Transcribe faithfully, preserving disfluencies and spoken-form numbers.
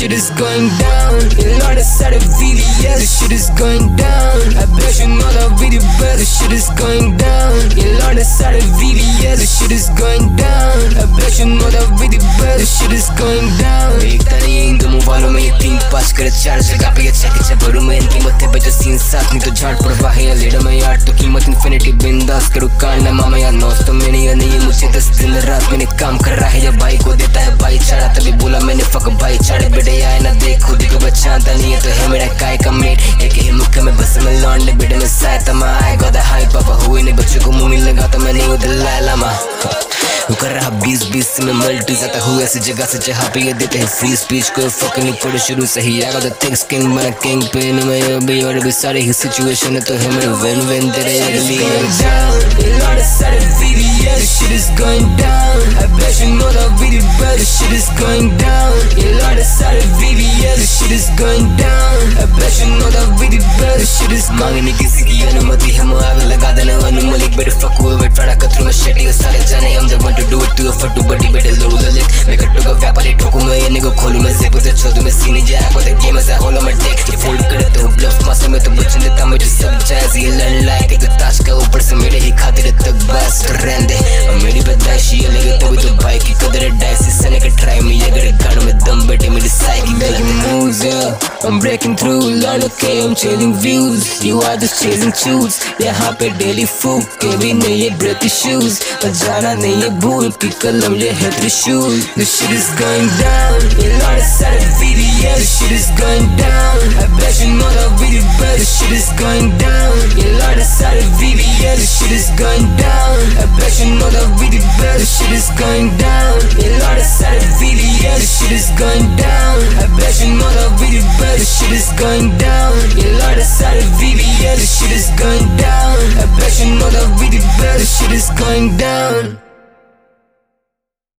shit is going down. You know the side of V V S, the shit is going down. I bet you know that we the best, the shit is going down. You know the side of V V S, the shit is going down. I bet you know that we the best, the shit is going down. देखता नहीं इन दो मोबाइलों में ये तीन पाँच करे चार जगह पे ये छह के छह भरू में इनकी मत्थे पे जो सीन साथ नहीं तो झाड़ परवाह है लेडर में यार तो कीमत इन्फिनिटी बिंदास करूँ कांड मामा यार नौस्त तो मैंने या नहीं मुझे दस दिन रात मैंने काम कर रहा है या भाई को देता है भाई चारा तभी बोला मैंने फक भाई चाड़े बेटे आए ना देख खुद को बचाता नहीं है तो है मेरा काय का मेट एक ही मुख में बस में लौंडे बेटे में सहायता मैं आए गोदा हाई पापा हुए ने बच्चों को मुंह में लगा तो मैंने उधर लाला माँ कर रहा बीस बीस में मल्टी जाता हुआ ऐसी जगह से जहाँ पे ये देते हैं फ्री स्पीच को फकिंग नहीं पड़े शुरू से ही आगा द थिंग्स किंग बना किंग पेन में ये भी और भी सारी ही सिचुएशन है तो है मेरे विन विन तेरे अगली The shit is going down. I bet you know that we the best. The shit is going down. You know the side of V V S. The shit is going down. I bet you know that we the best. The shit is मांगने किसी की अनुमति हम आग लगा देना अनुमति better fuck who wait फड़ा कतरों में शेटी के सारे जाने हम जब want to do it to a फटू बड़ी बेटे लोग ललित मैं कट्टू का व्यापारी ठोकू मैं ये निगो खोलू मैं ज़ेब उसे छोड़ू मैं सीने जाए को the game ऐसा होलो मैं टेक ये फोल्ड करे तो bluff मासे में तो बचने देता मुझे सब जायज़ ये लड़ लायक तो ताश का ऊपर से मेरे ही खातिर तक बस रहने मेरी पैदाइशी ये लगे तभी तो भाई की कदर है डाइस इस सने के ट्राई में ये गड़े गाड़ में दम बैठे मेरी psyche making moves yeah I'm breaking through learn okay I'm chasing views you are just chasing tunes यहाँ पे daily food के भी नहीं ये breathy shoes और जाना नहीं ये भूल की कलम ये है त्रिशूल the shit is going down you know the side of V V S the shit is going down I bet you know that we the best the shit is going down you know the side of V V S the shit is going down I bet you know that we the best the shit is going down you know the side of V V S the shit is going down I bet you know that we the best the shit is going down you know the side of V V S the shit is going down I bet you know that we the best the shit is going down